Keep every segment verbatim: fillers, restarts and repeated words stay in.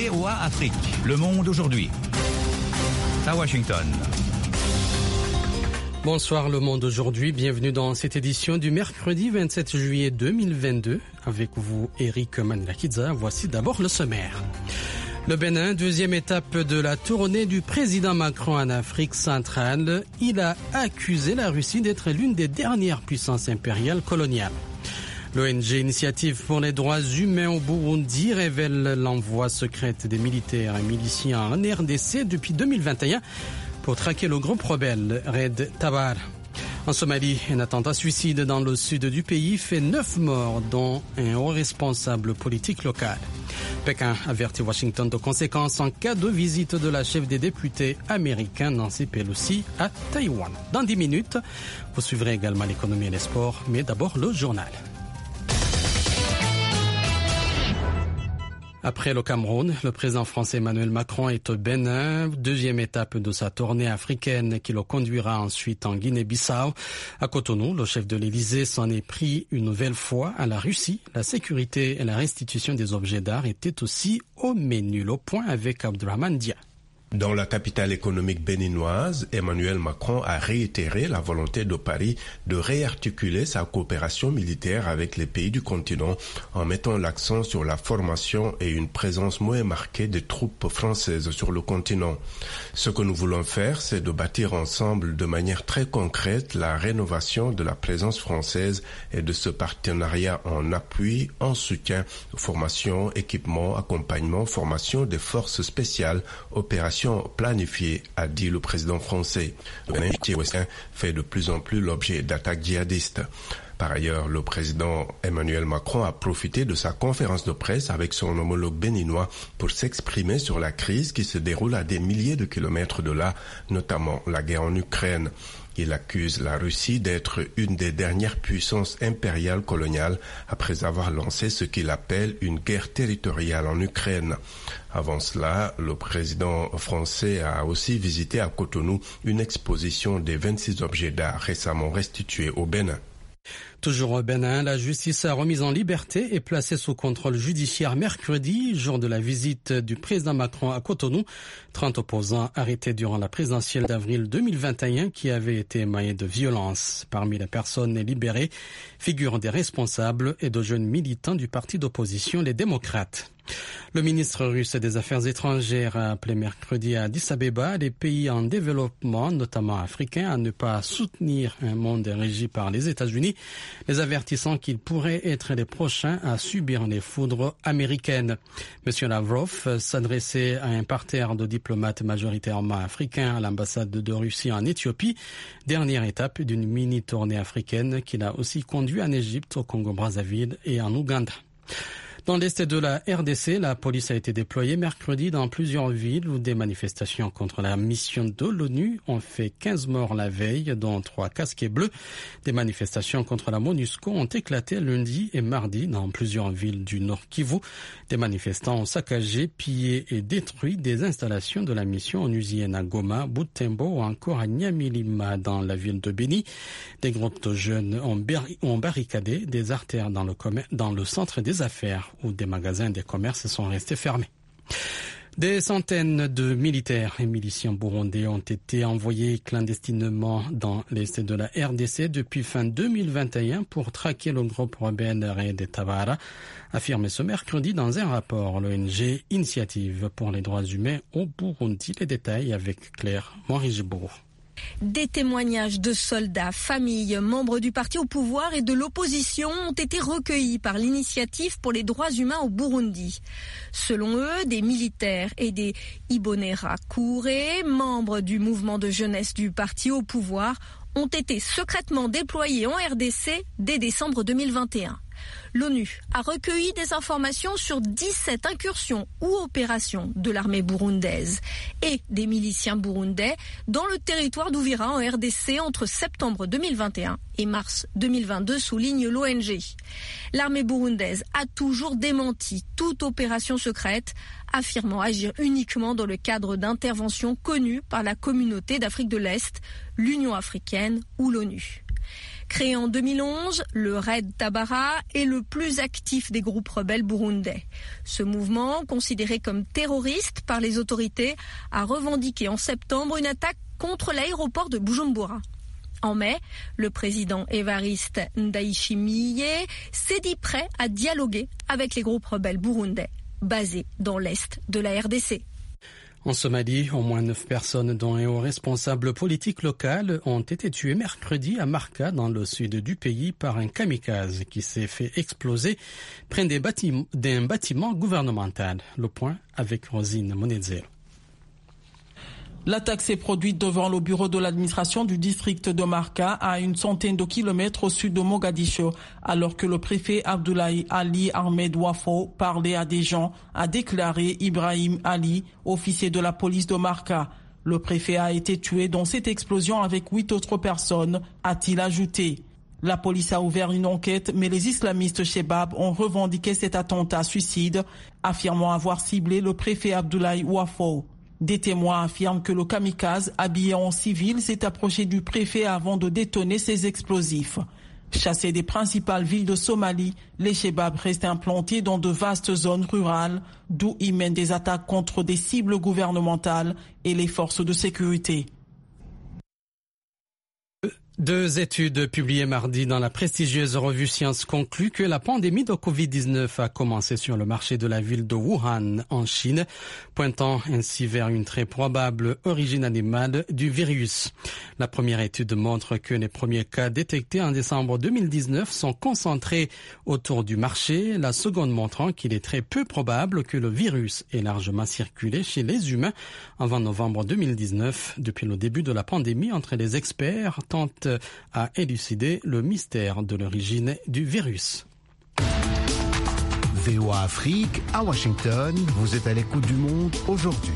V O A Afrique. Le monde aujourd'hui. À Washington. Bonsoir Le Monde aujourd'hui, bienvenue dans cette édition du mercredi vingt-sept juillet deux mille vingt-deux. Avec vous, Eric Manilakidza. Voici d'abord le sommaire. Le Bénin, deuxième étape de la tournée du président Macron en Afrique centrale. Il a accusé la Russie d'être l'une des dernières puissances impériales coloniales. L'O N G Initiative pour les droits humains au Burundi révèle l'envoi secret des militaires et miliciens en R D C depuis deux mille vingt et un pour traquer le groupe rebelle Red Tabara. En Somalie, un attentat suicide dans le sud du pays fait neuf morts, dont un haut responsable politique local. Pékin avertit Washington de conséquences en cas de visite de la chef des députés américains Nancy Pelosi à Taïwan. Dans dix minutes, vous suivrez également l'économie et les sports, mais d'abord le journal. Après le Cameroun, le président français Emmanuel Macron est au Bénin, deuxième étape de sa tournée africaine qui le conduira ensuite en Guinée-Bissau. À Cotonou, le chef de l'Élysée s'en est pris une nouvelle fois à la Russie. La sécurité et la restitution des objets d'art étaient aussi au menu. Le point avec Abdurrahman Dia. Dans la capitale économique béninoise, Emmanuel Macron a réitéré la volonté de Paris de réarticuler sa coopération militaire avec les pays du continent en mettant l'accent sur la formation et une présence moins marquée des troupes françaises sur le continent. Ce que nous voulons faire, c'est de bâtir ensemble de manière très concrète la rénovation de la présence française et de ce partenariat en appui, en soutien, formation, équipement, accompagnement, formation des forces spéciales, opérations planifié, a dit le président français. Le Bénin fait de plus en plus l'objet d'attaques djihadistes. Par ailleurs, le président Emmanuel Macron a profité de sa conférence de presse avec son homologue béninois pour s'exprimer sur la crise qui se déroule à des milliers de kilomètres de là, notamment la guerre en Ukraine. Il accuse la Russie d'être une des dernières puissances impériales coloniales après avoir lancé ce qu'il appelle une guerre territoriale en Ukraine. Avant cela, le président français a aussi visité à Cotonou une exposition des vingt-six objets d'art récemment restitués au Bénin. Toujours au Bénin, la justice a remis en liberté et placé sous contrôle judiciaire mercredi, jour de la visite du président Macron à Cotonou, trente opposants arrêtés durant la présidentielle d'avril deux mille vingt et un qui avaient été émaillés de violence. Parmi les personnes libérées figurent des responsables et de jeunes militants du parti d'opposition, les démocrates. Le ministre russe des Affaires étrangères a appelé mercredi à Addis Abeba les pays en développement, notamment africains, à ne pas soutenir un monde régi par les États-Unis, les avertissant qu'ils pourraient être les prochains à subir les foudres américaines. Monsieur Lavrov s'adressait à un parterre de diplomates majoritairement africains à l'ambassade de Russie en Éthiopie, dernière étape d'une mini-tournée africaine qu'il a aussi conduit en Égypte, au Congo-Brazzaville et en Ouganda. Dans l'est de la R D C, la police a été déployée mercredi dans plusieurs villes où des manifestations contre la mission de l'ONU ont fait quinze morts la veille, dont trois casquets bleus. Des manifestations contre la MONUSCO ont éclaté lundi et mardi dans plusieurs villes du Nord Kivu. Des manifestants ont saccagé, pillé et détruit des installations de la mission onusienne à Goma, Butembo ou encore à Nyamilima dans la ville de Beni. Des groupes de jeunes ont, bar- ont barricadé des artères dans le, commer- dans le centre des affaires, où des magasins des commerces sont restés fermés. Des centaines de militaires et miliciens burundais ont été envoyés clandestinement dans l'est de la R D C depuis fin deux mille vingt et un pour traquer le groupe rebelle Red Tabara, affirmé ce mercredi dans un rapport l'O N G Initiative pour les droits humains au Burundi. Les détails avec Claire Moirigibou. Des témoignages de soldats, familles, membres du parti au pouvoir et de l'opposition ont été recueillis par l'Initiative pour les droits humains au Burundi. Selon eux, des militaires et des Imbonerakure, membres du mouvement de jeunesse du parti au pouvoir, ont été secrètement déployés en R D C dès décembre deux mille vingt et un. L'ONU a recueilli des informations sur dix-sept incursions ou opérations de l'armée burundaise et des miliciens burundais dans le territoire d'Ouvira en R D C entre septembre deux mille vingt et un et mars deux mille vingt-deux, souligne l'O N G. L'armée burundaise a toujours démenti toute opération secrète, affirmant agir uniquement dans le cadre d'interventions connues par la communauté d'Afrique de l'Est, l'Union africaine ou l'ONU. Créé en deux mille onze, le Red Tabara est le plus actif des groupes rebelles burundais. Ce mouvement, considéré comme terroriste par les autorités, a revendiqué en septembre une attaque contre l'aéroport de Bujumbura. En mai, le président Évariste Ndayishimiye s'est dit prêt à dialoguer avec les groupes rebelles burundais basés dans l'est de la R D C. En Somalie, au moins neuf personnes, dont un haut responsable politique local, ont été tuées mercredi à Marca, dans le sud du pays, par un kamikaze qui s'est fait exploser près des bâtiments, d'un bâtiment gouvernemental. Le point avec Rosine Monedzero. L'attaque s'est produite devant le bureau de l'administration du district de Marca, à une centaine de kilomètres au sud de Mogadiscio, alors que le préfet Abdoulaye Ali Ahmed Wafo parlait à des gens, a déclaré Ibrahim Ali, officier de la police de Marca. Le préfet a été tué dans cette explosion avec huit autres personnes, a-t-il ajouté. La police a ouvert une enquête, mais les islamistes Chebab ont revendiqué cet attentat suicide, affirmant avoir ciblé le préfet Abdoulaye Wafo. Des témoins affirment que le kamikaze, habillé en civil, s'est approché du préfet avant de détonner ses explosifs. Chassés des principales villes de Somalie, les Chebab restent implantés dans de vastes zones rurales, d'où ils mènent des attaques contre des cibles gouvernementales et les forces de sécurité. Deux études publiées mardi dans la prestigieuse revue Science concluent que la pandémie de covid dix-neuf a commencé sur le marché de la ville de Wuhan, en Chine, pointant ainsi vers une très probable origine animale du virus. La première étude montre que les premiers cas détectés en décembre deux mille dix-neuf sont concentrés autour du marché, la seconde montrant qu'il est très peu probable que le virus ait largement circulé chez les humains avant novembre deux mille dix-neuf. Depuis le début de la pandémie, entre les experts tentent à élucider le mystère de l'origine du virus. V O A Afrique, à Washington, vous êtes à l'écoute du monde aujourd'hui.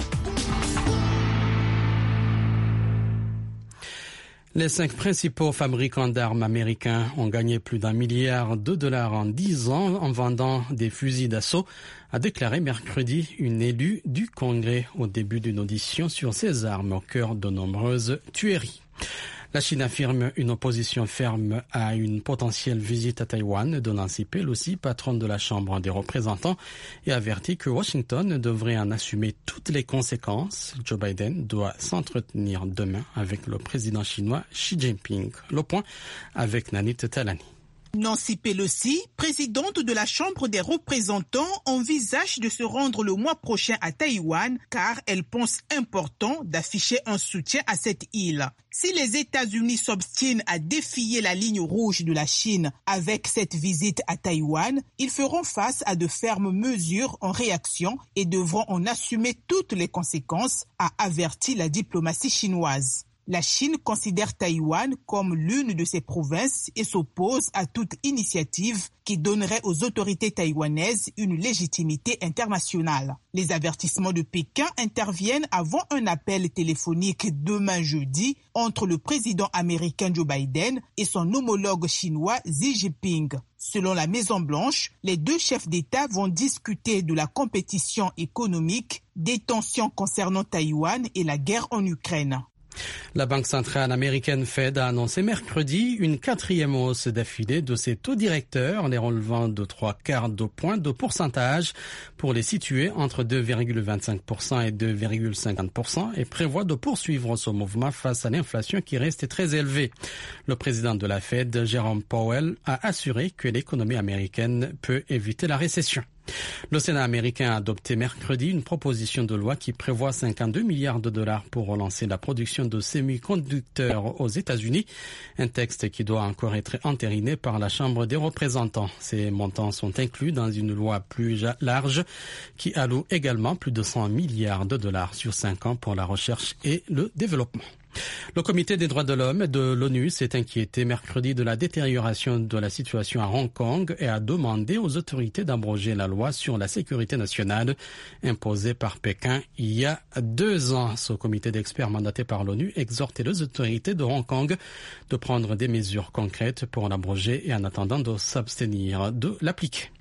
Les cinq principaux fabricants d'armes américains ont gagné plus d'un milliard de dollars en dix ans en vendant des fusils d'assaut, a déclaré mercredi une élue du Congrès au début d'une audition sur ces armes au cœur de nombreuses tueries. La Chine affirme une opposition ferme à une potentielle visite à Taïwan de Nancy Pelosi, patronne de la Chambre des représentants, et avertit que Washington devrait en assumer toutes les conséquences. Joe Biden doit s'entretenir demain avec le président chinois Xi Jinping. Le point avec Nanit Talani. Nancy Pelosi, présidente de la Chambre des représentants, envisage de se rendre le mois prochain à Taïwan car elle pense important d'afficher un soutien à cette île. Si les États-Unis s'obstinent à défier la ligne rouge de la Chine avec cette visite à Taïwan, ils feront face à de fermes mesures en réaction et devront en assumer toutes les conséquences, a averti la diplomatie chinoise. La Chine considère Taïwan comme l'une de ses provinces et s'oppose à toute initiative qui donnerait aux autorités taïwanaises une légitimité internationale. Les avertissements de Pékin interviennent avant un appel téléphonique demain jeudi entre le président américain Joe Biden et son homologue chinois Xi Jinping. Selon la Maison-Blanche, les deux chefs d'État vont discuter de la compétition économique, des tensions concernant Taïwan et la guerre en Ukraine. La Banque centrale américaine Fed a annoncé mercredi une quatrième hausse d'affilée de ses taux directeurs, les relevant de trois quarts de point de pourcentage pour les situer entre deux virgule vingt-cinq pour cent et deux virgule cinquante pour cent et prévoit de poursuivre ce mouvement face à l'inflation qui reste très élevée. Le président de la Fed, Jerome Powell, a assuré que l'économie américaine peut éviter la récession. Le Sénat américain a adopté mercredi une proposition de loi qui prévoit cinquante-deux milliards de dollars pour relancer la production de semi-conducteurs aux États-Unis, un texte qui doit encore être entériné par la Chambre des représentants. Ces montants sont inclus dans une loi plus large qui alloue également plus de cent milliards de dollars sur cinq ans pour la recherche et le développement. Le comité des droits de l'homme de l'ONU s'est inquiété mercredi de la détérioration de la situation à Hong Kong et a demandé aux autorités d'abroger la loi sur la sécurité nationale imposée par Pékin il y a deux ans. Ce comité d'experts mandaté par l'ONU exhortait les autorités de Hong Kong de prendre des mesures concrètes pour l'abroger et en attendant de s'abstenir de l'appliquer.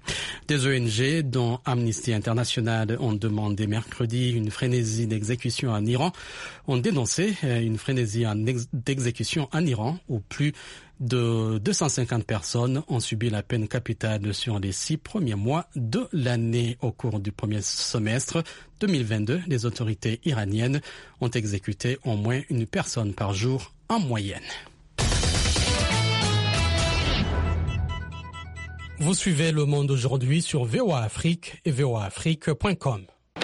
Des O N G, dont Amnesty International, ont demandé mercredi une frénésie d'exécution en Iran, ont dénoncé une frénésie d'exécution en Iran où plus de deux cent cinquante personnes ont subi la peine capitale sur les six premiers mois de l'année. Au cours du premier semestre deux mille vingt-deux, les autorités iraniennes ont exécuté au moins une personne par jour en moyenne. Vous suivez Le Monde aujourd'hui sur V O A Afrique et V O A Afrique point com.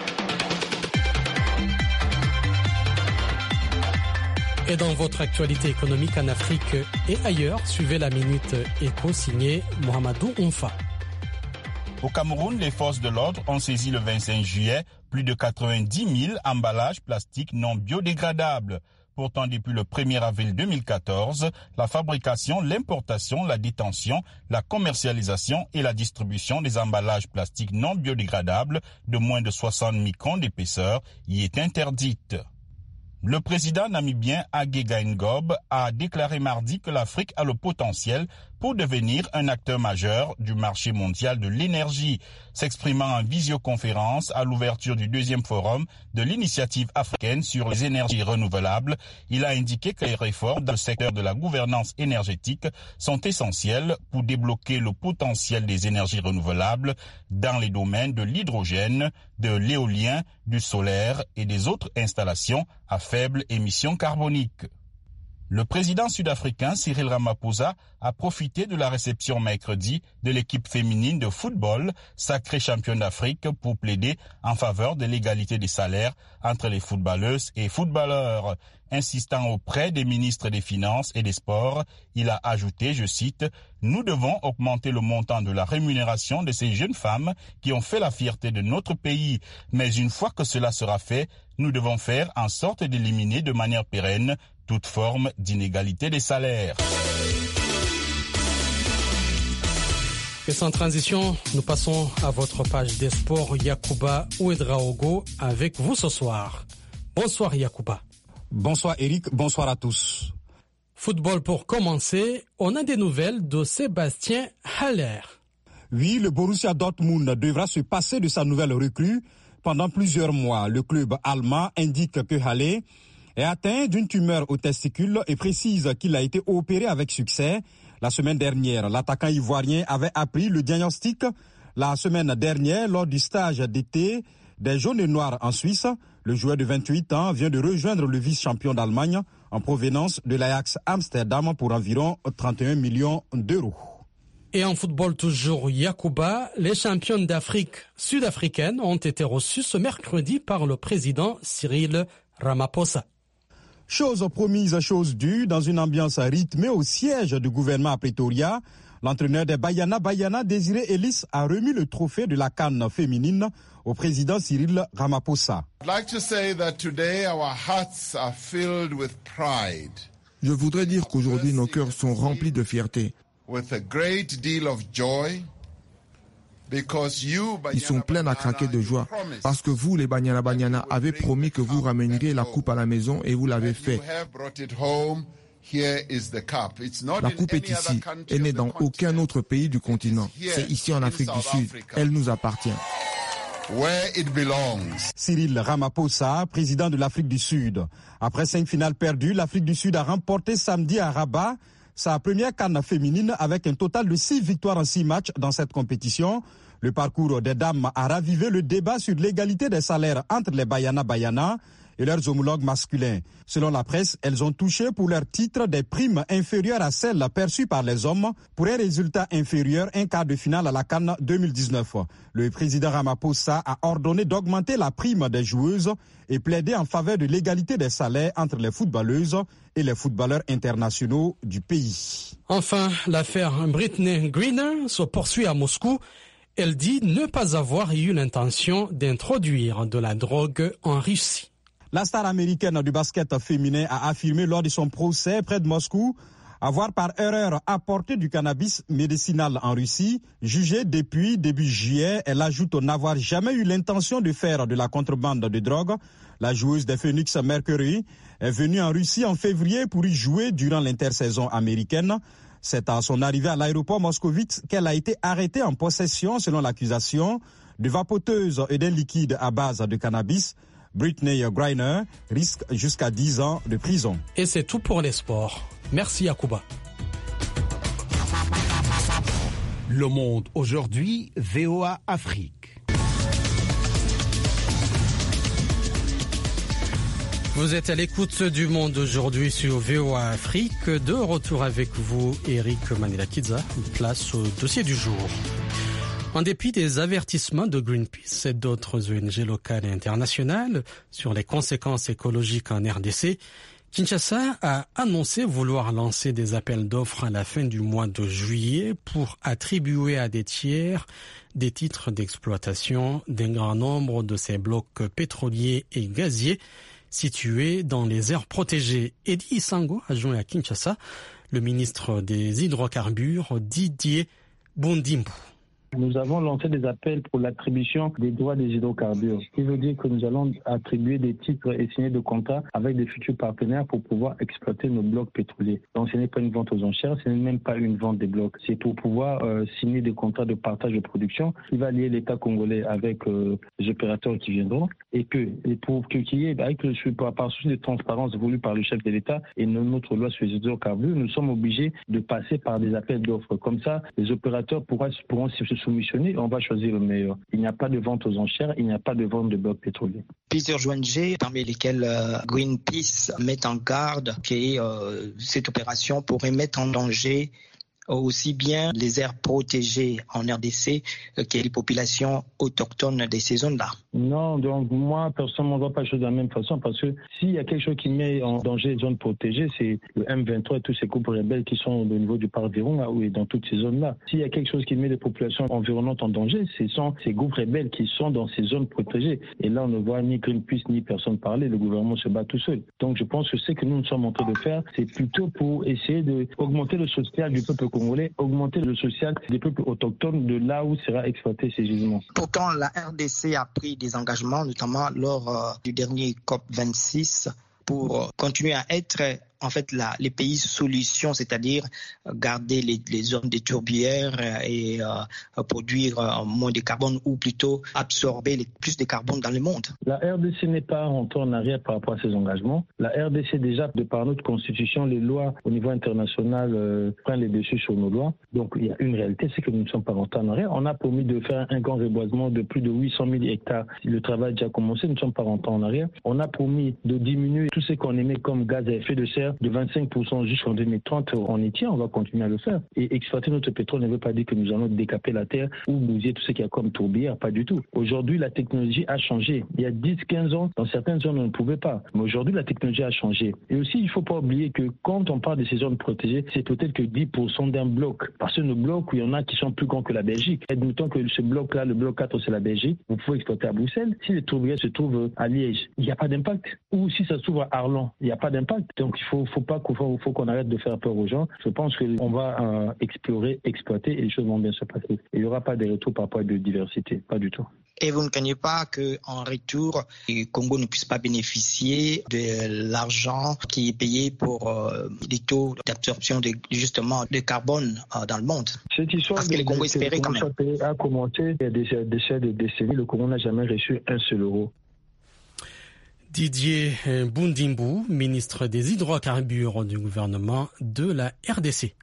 Et dans votre actualité économique en Afrique et ailleurs, suivez la Minute Éco signée Mohamedou Oumfa. Au Cameroun, les forces de l'ordre ont saisi le vingt-cinq juillet plus de quatre-vingt-dix mille emballages plastiques non biodégradables. Pourtant, depuis le premier avril deux mille quatorze, la fabrication, l'importation, la détention, la commercialisation et la distribution des emballages plastiques non biodégradables de moins de soixante microns d'épaisseur y est interdite. Le président namibien Hage Geingob a déclaré mardi que l'Afrique a le potentiel pour devenir un acteur majeur du marché mondial de l'énergie. S'exprimant en visioconférence à l'ouverture du deuxième forum de l'initiative africaine sur les énergies renouvelables, il a indiqué que les réformes dans le secteur de la gouvernance énergétique sont essentielles pour débloquer le potentiel des énergies renouvelables dans les domaines de l'hydrogène, de l'éolien, du solaire et des autres installations à faible émission carbonique. Le président sud-africain Cyril Ramaphosa a profité de la réception mercredi de l'équipe féminine de football, sacrée championne d'Afrique, pour plaider en faveur de l'égalité des salaires entre les footballeuses et footballeurs. Insistant auprès des ministres des Finances et des Sports, il a ajouté, je cite, « Nous devons augmenter le montant de la rémunération de ces jeunes femmes qui ont fait la fierté de notre pays. Mais une fois que cela sera fait, nous devons faire en sorte d'éliminer de manière pérenne toute forme d'inégalité des salaires. » Et sans transition, nous passons à votre page des sports. Yacouba Ouedraogo avec vous ce soir. Bonsoir Yacouba. Bonsoir Eric, bonsoir à tous. Football pour commencer, on a des nouvelles de Sébastien Haller. Oui, le Borussia Dortmund devra se passer de sa nouvelle recrue pendant plusieurs mois. Le club allemand indique que Haller est atteint d'une tumeur aux testicules et précise qu'il a été opéré avec succès. La semaine dernière, l'attaquant ivoirien avait appris le diagnostic la semaine dernière lors du stage d'été des Jaunes et Noirs en Suisse. Le joueur de vingt-huit ans vient de rejoindre le vice-champion d'Allemagne en provenance de l'Ajax Amsterdam pour environ trente et un millions d'euros. Et en football toujours, Yacouba, les championnes d'Afrique sud-africaines ont été reçues ce mercredi par le président Cyril Ramaphosa. Chose promise, chose due, dans une ambiance rythmée au siège du gouvernement à Pretoria, l'entraîneur des Banyana Banyana, Désiré Ellis, a remis le trophée de la CAN féminine au président Cyril Ramaphosa. Je voudrais dire qu'aujourd'hui nos cœurs sont remplis de fierté. Ils sont pleins à craquer de joie parce que vous, les Banyana Banyana, avez promis que vous ramèneriez la coupe à la maison et vous l'avez fait. La coupe est ici, elle n'est dans aucun autre pays du continent. C'est ici en Afrique du Sud, elle nous appartient. Cyril Ramaphosa, président de l'Afrique du Sud. Après cinq finales perdues, l'Afrique du Sud a remporté samedi à Rabat sa première CAN féminine avec un total de six victoires en six matchs dans cette compétition. Le parcours des dames a ravivé le débat sur l'égalité des salaires entre les Banyana Banyana et leurs homologues masculins. Selon la presse, elles ont touché pour leur titre des primes inférieures à celles perçues par les hommes pour un résultat inférieur un quart de finale à la CAN deux mille dix-neuf. Le président Ramaphosa a ordonné d'augmenter la prime des joueuses et plaidé en faveur de l'égalité des salaires entre les footballeuses et les footballeurs internationaux du pays. Enfin, l'affaire Britney Griner se poursuit à Moscou. Elle dit ne pas avoir eu l'intention d'introduire de la drogue en Russie. La star américaine du basket féminin a affirmé lors de son procès près de Moscou avoir par erreur apporté du cannabis médicinal en Russie. Jugée depuis début juillet, elle ajoute n'avoir jamais eu l'intention de faire de la contrebande de drogue. La joueuse des Phoenix Mercury est venue en Russie en février pour y jouer durant l'intersaison américaine. C'est à son arrivée à l'aéroport moscovite qu'elle a été arrêtée en possession, selon l'accusation, de vapoteuses et d'un liquide à base de cannabis. Brittney Griner risque jusqu'à dix ans de prison. Et c'est tout pour les sports. Merci Yacouba. Le Monde aujourd'hui, V O A Afrique. Vous êtes à l'écoute du Monde aujourd'hui sur V O A Afrique. De retour avec vous, Eric Manilakidza. Place au dossier du jour. En dépit des avertissements de Greenpeace et d'autres O N G locales et internationales sur les conséquences écologiques en R D C, Kinshasa a annoncé vouloir lancer des appels d'offres à la fin du mois de juillet pour attribuer à des tiers des titres d'exploitation d'un grand nombre de ces blocs pétroliers et gaziers situés dans les aires protégées. Eddie Isango a joint à Kinshasa le ministre des Hydrocarbures Didier Bondimbu. Nous avons lancé des appels pour l'attribution des droits des hydrocarbures, ce qui veut dire que nous allons attribuer des titres et signer des contrats avec des futurs partenaires pour pouvoir exploiter nos blocs pétroliers. Donc ce n'est pas une vente aux enchères, ce n'est même pas une vente des blocs. C'est pour pouvoir euh, signer des contrats de partage de production qui va lier l'État congolais avec euh, les opérateurs qui viendront et que et pour qu'il y ait, avec le par souci de transparence voulu par le chef de l'État et notre loi sur les hydrocarbures, nous sommes obligés de passer par des appels d'offres. Comme ça, les opérateurs pourront, pourront se soumissionner et on va choisir le meilleur. Il n'y a pas de vente aux enchères, il n'y a pas de vente de blocs pétroliers. Plusieurs O N G, parmi lesquelles euh, Greenpeace, mettent en garde que euh, cette opération pourrait mettre en danger aussi bien les aires protégées en R D C que les populations autochtones de ces zones-là. Non, donc moi, personnellement, on ne voit pas les choses de la même façon parce que s'il y a quelque chose qui met en danger les zones protégées, c'est le M vingt-trois et tous ces groupes rebelles qui sont au niveau du parc d'Virunga ou dans toutes ces zones-là. S'il y a quelque chose qui met les populations environnantes en danger, ce sont ces groupes rebelles qui sont dans ces zones protégées. Et là, on ne voit ni Greenpeace ni personne parler, le gouvernement se bat tout seul. Donc je pense que ce que nous nous sommes en train de faire, c'est plutôt pour essayer d'augmenter le social du peuple congolais, augmenter le social des peuples autochtones de là où sera exploité ces gisements. Pourtant, la R D C a pris des engagements, notamment lors euh, du dernier COP vingt-six, pour euh, continuer à être en fait la, les pays solutions, c'est-à-dire garder les, les zones des tourbières et euh, produire euh, moins de carbone ou plutôt absorber les, plus de carbone dans le monde. La R D C n'est pas rentrée en arrière par rapport à ces engagements. La R D C déjà, de par notre constitution, les lois au niveau international euh, prennent les dessus sur nos lois. Donc il y a une réalité, c'est que nous ne sommes pas rentrés en arrière. On a promis de faire un grand reboisement de plus de huit cent mille hectares. Le travail a déjà commencé, nous ne sommes pas rentrés en arrière. On a promis de diminuer tout ce qu'on émet comme gaz à effet de serre de vingt-cinq pour cent jusqu'en deux mille trente, on y tient, on va continuer à le faire. Et exploiter notre pétrole ne veut pas dire que nous allons décaper la terre ou bousiller tout ce qu'il y a comme tourbière, pas du tout. Aujourd'hui, la technologie a changé. Il y a dix quinze ans, dans certaines zones, on ne pouvait pas. Mais aujourd'hui, la technologie a changé. Et aussi, il ne faut pas oublier que quand on parle de ces zones protégées, c'est peut-être que dix pour cent d'un bloc. Parce que nos blocs, il y en a qui sont plus grands que la Belgique. Admettons que ce bloc-là, le bloc quatre, c'est la Belgique, vous pouvez exploiter à Bruxelles. Si les tourbières se trouvent à Liège, il n'y a pas d'impact. Ou si ça se trouve à Arlon, il n'y a pas d'impact. Donc, il ne faut, faut pas Il faut, faut qu'on arrête de faire peur aux gens. Je pense qu'on va euh, explorer, exploiter et les choses vont bien se passer. Il n'y aura pas de retour par rapport à la biodiversité, pas du tout. Et vous ne craignez pas qu'en retour, le Congo ne puisse pas bénéficier de l'argent qui est payé pour euh, les taux d'absorption de, justement de carbone euh, dans le monde? Cette histoire Parce que le Congo espérait quand même. A commencé il y a des décennies, des décennies. Le Congo n'a jamais reçu un seul euro. Didier Bondimbu, ministre des Hydrocarbures du gouvernement de la R D C.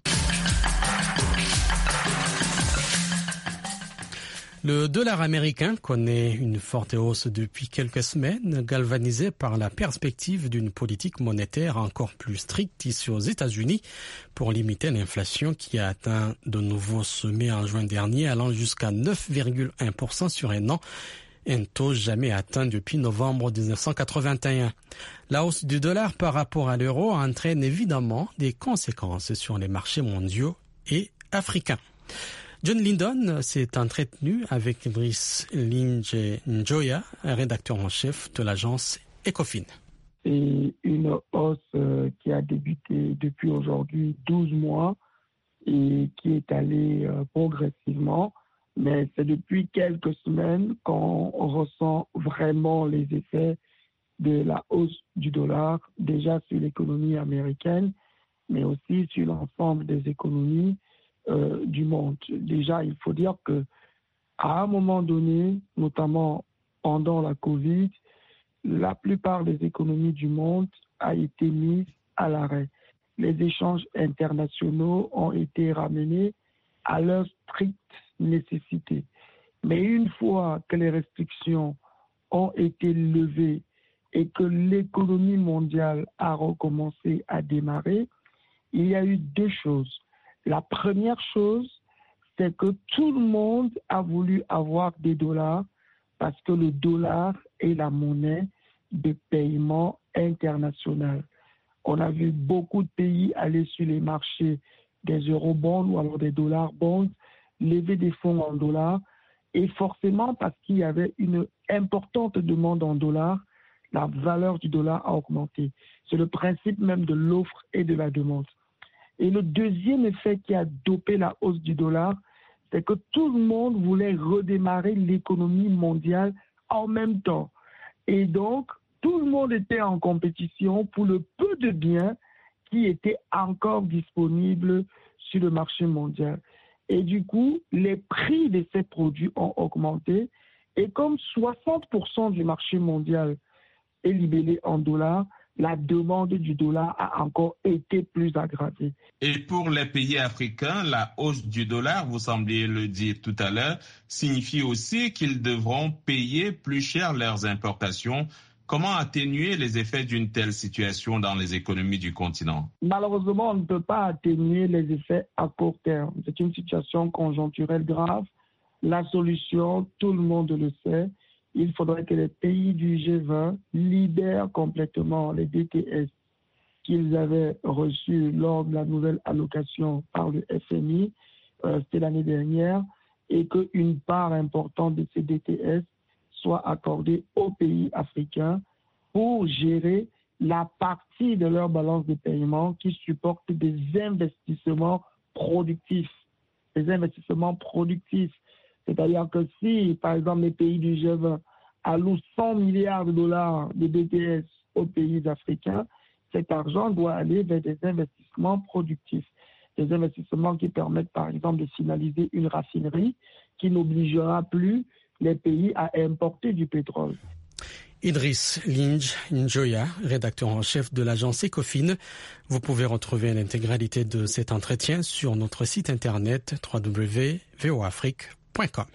Le dollar américain connaît une forte hausse depuis quelques semaines, galvanisé par la perspective d'une politique monétaire encore plus stricte ici aux États-Unis pour limiter l'inflation qui a atteint de nouveaux sommets en juin dernier, allant jusqu'à neuf virgule un pour cent sur un an. Un taux jamais atteint depuis novembre dix-neuf cent quatre-vingt-un. La hausse du dollar par rapport à l'euro entraîne évidemment des conséquences sur les marchés mondiaux et africains. John Lindon s'est entretenu avec Brice Linje-Njoya, rédacteur en chef de l'agence Ecofin. C'est une hausse qui a débuté depuis aujourd'hui douze mois et qui est allée progressivement. Mais c'est depuis quelques semaines qu'on ressent vraiment les effets de la hausse du dollar, déjà sur l'économie américaine, mais aussi sur l'ensemble des économies euh, du monde. Déjà, il faut dire que à un moment donné, notamment pendant la Covid, la plupart des économies du monde a été mise à l'arrêt. Les échanges internationaux ont été ramenés à leur stricte nécessité. Mais une fois que les restrictions ont été levées et que l'économie mondiale a recommencé à démarrer, il y a eu deux choses. La première chose, c'est que tout le monde a voulu avoir des dollars parce que le dollar est la monnaie de paiement international. On a vu beaucoup de pays aller sur les marchés des eurobonds ou alors des dollars bonds, lever des fonds en dollars, et forcément parce qu'il y avait une importante demande en dollars, la valeur du dollar a augmenté. C'est le principe même de l'offre et de la demande. Et le deuxième effet qui a dopé la hausse du dollar, c'est que tout le monde voulait redémarrer l'économie mondiale en même temps. Et donc, tout le monde était en compétition pour le peu de biens qui étaient encore disponibles sur le marché mondial. Et du coup, les prix de ces produits ont augmenté. Et comme soixante pour cent du marché mondial est libellé en dollars, la demande du dollar a encore été plus aggravée. Et pour les pays africains, la hausse du dollar, vous sembliez le dire tout à l'heure, signifie aussi qu'ils devront payer plus cher leurs importations. Comment atténuer les effets d'une telle situation dans les économies du continent? Malheureusement, on ne peut pas atténuer les effets à court terme. C'est une situation conjoncturelle grave. La solution, tout le monde le sait, il faudrait que les pays du G vingt libèrent complètement les D T S qu'ils avaient reçus lors de la nouvelle allocation par le F M I, euh, c'était l'année dernière, et qu'une part importante de ces D T S soit accordée aux pays africains pour gérer la partie de leur balance de paiement qui supporte des investissements productifs. Des investissements productifs. C'est-à-dire que si, par exemple, les pays du G vingt allouent cent milliards de dollars de D T S aux pays africains, cet argent doit aller vers des investissements productifs. Des investissements qui permettent, par exemple, de finaliser une raffinerie qui n'obligera plus les pays à importer du pétrole. Idriss Linj Njoya, rédacteur en chef de l'agence Ecofin. Vous pouvez retrouver l'intégralité de cet entretien sur notre site internet w w w point v o afrique point com.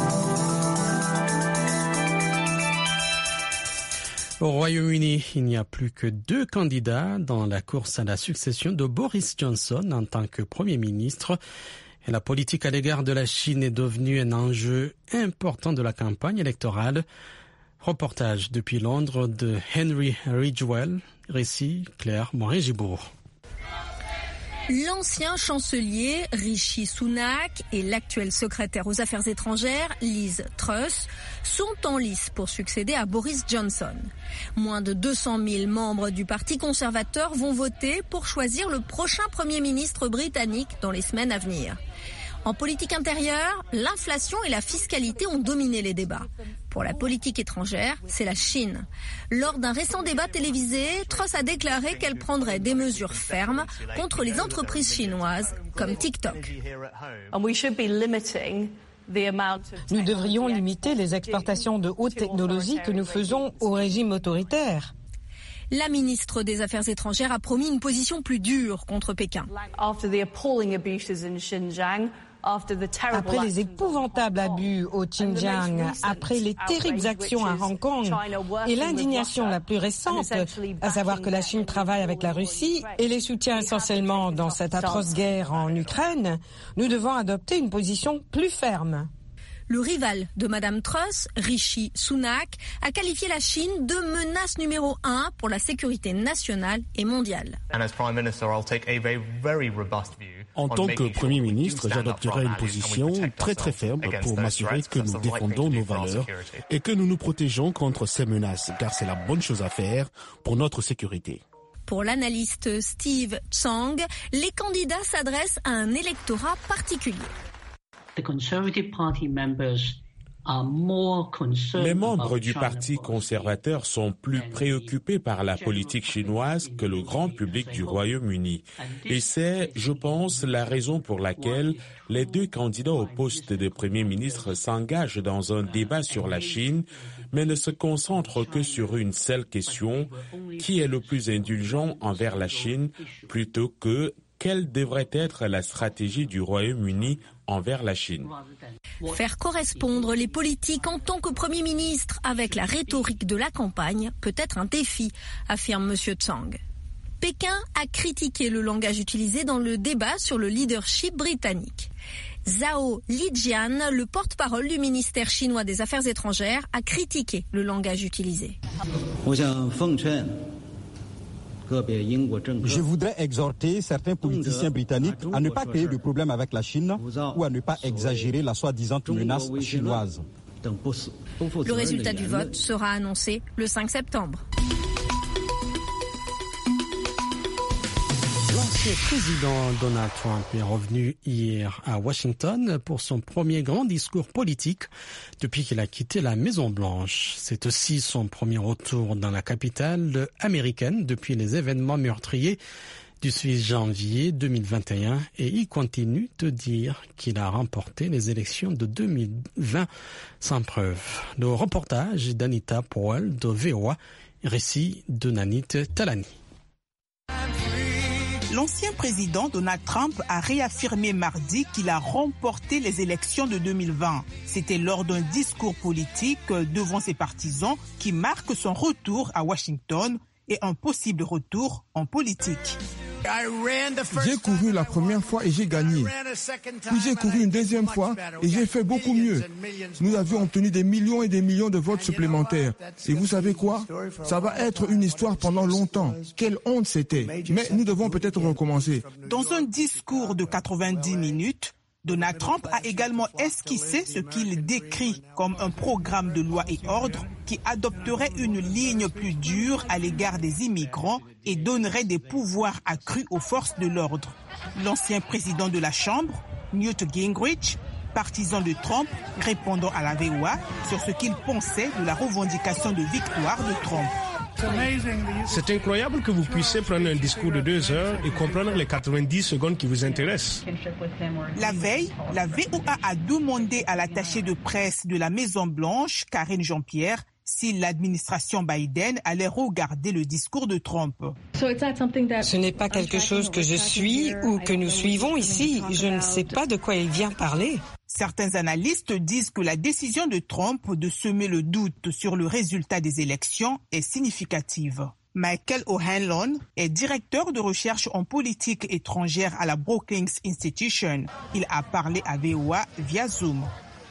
Au Royaume-Uni, il n'y a plus que deux candidats dans la course à la succession de Boris Johnson en tant que Premier ministre. Et la politique à l'égard de la Chine est devenue un enjeu important de la campagne électorale. Reportage depuis Londres de Henry Ridgwell, récit Claire Morin-Gibourg. L'ancien chancelier Rishi Sunak et l'actuel secrétaire aux affaires étrangères Liz Truss sont en lice pour succéder à Boris Johnson. Moins de deux cent mille membres du Parti conservateur vont voter pour choisir le prochain Premier ministre britannique dans les semaines à venir. En politique intérieure, l'inflation et la fiscalité ont dominé les débats. Pour la politique étrangère, c'est la Chine. Lors d'un récent débat télévisé, Truss a déclaré qu'elle prendrait des mesures fermes contre les entreprises chinoises comme TikTok. Nous devrions limiter les exportations de haute technologie que nous faisons au régime autoritaire. La ministre des Affaires étrangères a promis une position plus dure contre Pékin. Après les épouvantables abus au Xinjiang, après les terribles actions à Hong Kong et l'indignation la plus récente, à savoir que la Chine travaille avec la Russie et les soutient essentiellement dans cette atroce guerre en Ukraine, nous devons adopter une position plus ferme. Le rival de Madame Truss, Rishi Sunak, a qualifié la Chine de menace numéro un pour la sécurité nationale et mondiale. En tant que Premier ministre, j'adopterai une position très très ferme pour m'assurer que nous défendons nos valeurs et que nous nous protégeons contre ces menaces, car c'est la bonne chose à faire pour notre sécurité. Pour l'analyste Steve Tsang, les candidats s'adressent à un électorat particulier. Les membres du Parti conservateur sont plus préoccupés par la politique chinoise que le grand public du Royaume-Uni. Et c'est, je pense, la raison pour laquelle les deux candidats au poste de Premier ministre s'engagent dans un débat sur la Chine, mais ne se concentrent que sur une seule question, qui est le plus indulgent envers la Chine, plutôt que quelle devrait être la stratégie du Royaume-Uni envers la Chine. Faire correspondre les politiques en tant que Premier ministre avec la rhétorique de la campagne peut être un défi, affirme M. Tsang. Pékin a critiqué le langage utilisé dans le débat sur le leadership britannique. Zhao Lijian, le porte-parole du ministère chinois des Affaires étrangères, a critiqué le langage utilisé. Je voudrais exhorter certains politiciens britanniques à ne pas créer de problème avec la Chine ou à ne pas exagérer la soi-disant menace chinoise. Le résultat du vote sera annoncé le cinq septembre. L'ancien président Donald Trump est revenu hier à Washington pour son premier grand discours politique depuis qu'il a quitté la Maison-Blanche. C'est aussi son premier retour dans la capitale américaine depuis les événements meurtriers du six janvier deux mille vingt et un et il continue de dire qu'il a remporté les élections de deux mille vingt sans preuve. Le reportage d'Anita Powell de V O A, récit de Nanit Talani. L'ancien président Donald Trump a réaffirmé mardi qu'il a remporté les élections de deux mille vingt. C'était lors d'un discours politique devant ses partisans qui marque son retour à Washington et un possible retour en politique. J'ai couru la première fois et j'ai gagné. Puis j'ai couru une deuxième fois et j'ai fait beaucoup mieux. Nous avions obtenu des millions et des millions de votes supplémentaires. Et vous savez quoi? Ça va être une histoire pendant longtemps. Quelle honte c'était. Mais nous devons peut-être recommencer. Dans un discours de quatre-vingt-dix minutes, Donald Trump a également esquissé ce qu'il décrit comme un programme de loi et ordre qui adopterait une ligne plus dure à l'égard des immigrants et donnerait des pouvoirs accrus aux forces de l'ordre. L'ancien président de la Chambre, Newt Gingrich, partisan de Trump, répondant à la V O A sur ce qu'il pensait de la revendication de victoire de Trump. C'est incroyable que vous puissiez prendre un discours de deux heures et comprendre les quatre-vingt-dix secondes qui vous intéressent. La veille, la V O A a demandé à l'attachée de presse de la Maison-Blanche, Karine Jean-Pierre, si l'administration Biden allait regarder le discours de Trump. Ce n'est pas quelque chose que je suis ou que nous suivons ici. Je ne sais pas de quoi il vient parler. Certains analystes disent que la décision de Trump de semer le doute sur le résultat des élections est significative. Michael O'Hanlon est directeur de recherche en politique étrangère à la Brookings Institution. Il a parlé à V O A via Zoom.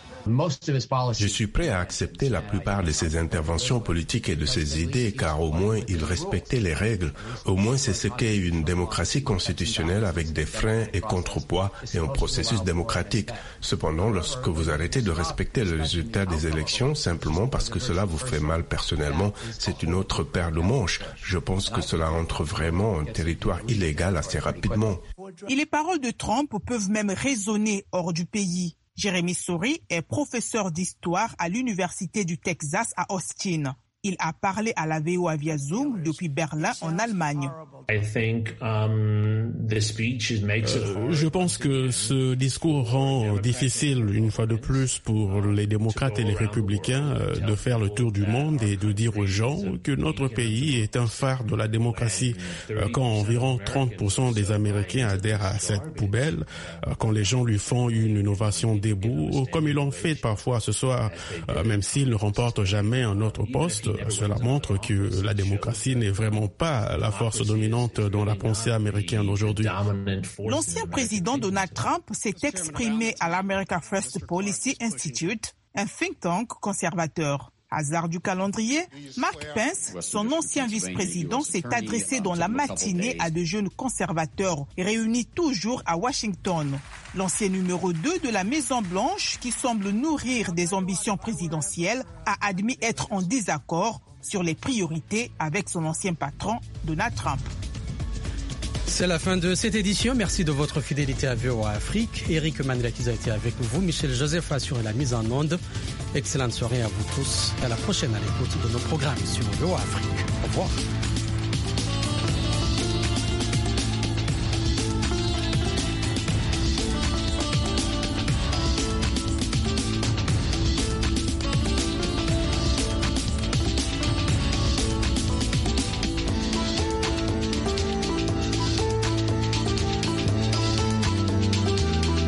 Je suis prêt à accepter la plupart de ses interventions politiques et de ses idées, car au moins il respectait les règles. Au moins c'est ce qu'est une démocratie constitutionnelle avec des freins et contrepoids et un processus démocratique. Cependant, lorsque vous arrêtez de respecter le résultat des élections simplement parce que cela vous fait mal personnellement, c'est une autre paire de manches. Je pense que cela entre vraiment en territoire illégal assez rapidement. Et les paroles de Trump peuvent même résonner hors du pays. Jérémy Sori est professeur d'histoire à l'Université du Texas à Austin. Il a parlé à la V O A via Zoom depuis Berlin en Allemagne. I think, um, the speech makes it euh, je pense que ce discours rend difficile, une fois de plus, pour les démocrates et les républicains euh, de faire le tour du monde et de dire aux gens que notre pays est un phare de la démocratie. Euh, quand environ trente pour cent des Américains adhèrent à cette poubelle, euh, quand les gens lui font une ovation debout, comme ils l'ont fait parfois ce soir, euh, même s'ils ne remportent jamais un autre poste, cela montre que la démocratie n'est vraiment pas la force dominante dans la pensée américaine aujourd'hui. L'ancien président Donald Trump s'est exprimé à l'America First Policy Institute, un think tank conservateur. Hasard du calendrier, Mark Pence, son ancien vice-président, s'est adressé dans la matinée à de jeunes conservateurs réunis toujours à Washington. L'ancien numéro deux de la Maison-Blanche, qui semble nourrir des ambitions présidentielles, a admis être en désaccord sur les priorités avec son ancien patron, Donald Trump. C'est la fin de cette édition. Merci de votre fidélité à V O A Afrique. Eric Mandrakiz a été avec vous. Michel Joseph a assuré la mise en onde. Excellente soirée à vous tous. Et à la prochaine à l'écoute de nos programmes sur V O A Afrique. Au revoir.